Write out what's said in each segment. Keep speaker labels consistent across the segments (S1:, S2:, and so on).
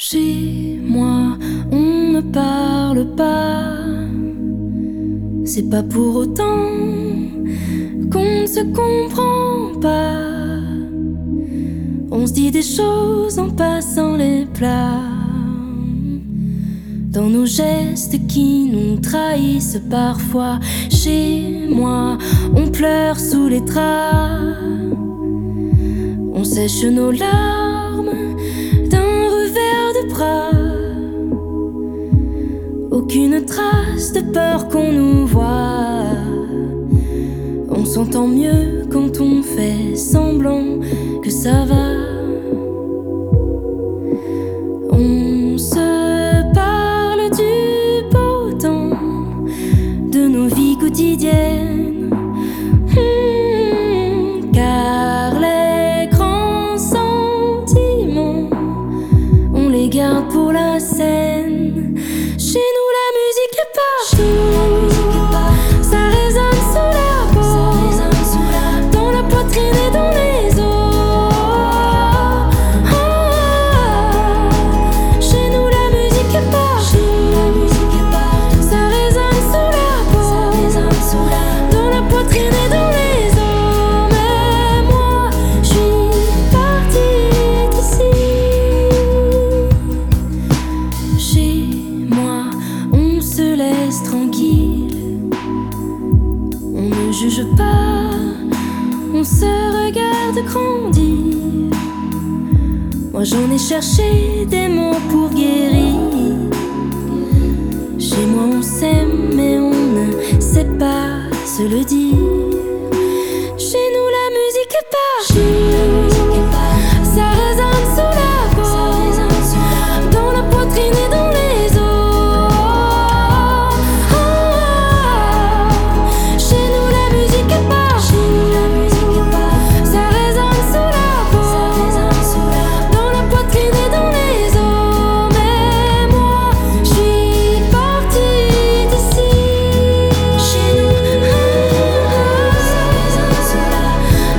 S1: Chez moi, on ne parle pas. C'est pas pour autant qu'on ne se comprend pas. On se dit des choses en passant les plats, dans nos gestes qui nous trahissent parfois. Chez moi, on pleure sous les draps, on sèche nos larmes d'un revers de bras. Aucune trace de peur qu'on nous voit. On s'entend mieux quand on fait semblant que ça va. On se parle du beau temps, de nos vies quotidiennes, car les grands sentiments, on les garde pour la scène. Chez nous la musique est partout, ça résonne sous la peau, dans la poitrine et dans les os. Chez nous la musique est partout, ça résonne sous la peau, dans la poitrine et dans les os. Mais moi, je suis partie d'ici. Chez moi, on se laisse tranquille, on ne juge pas, on se regarde grandir. Moi j'en ai cherché des mots pour guérir. Chez moi on s'aime mais on ne sait pas se le dire. Chez nous la musique est partout, ça résonne sous la peau, dans la poitrine et dans les os. Chez nous la musique est partout, ça résonne sous la peau, dans la poitrine et dans les os. Mais moi, je suis partie d'ici. Chez nous, ça résonne sous la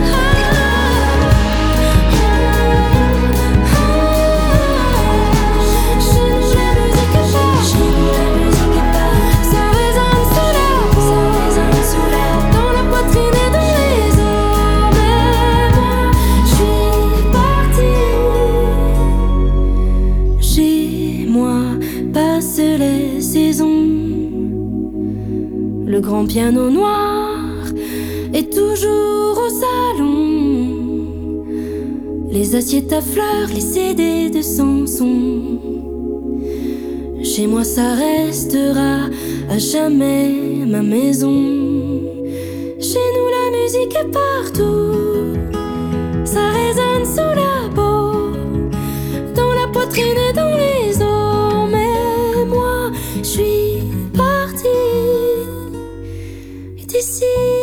S1: Chez nous la musique est partout, ça résonne sous la peau, dans la poitrine et dans les os. Mais moi, je suis partie. Chez moi passent les saisons, le grand piano noir est toujours au salon, les assiettes à fleurs, les CD de Samson. Chez moi ça restera à jamais ma maison. Chez nous la musique est partout, ça résonne sous la peau, dans la poitrine et dans les os. Mais moi, je suis partie d'ici.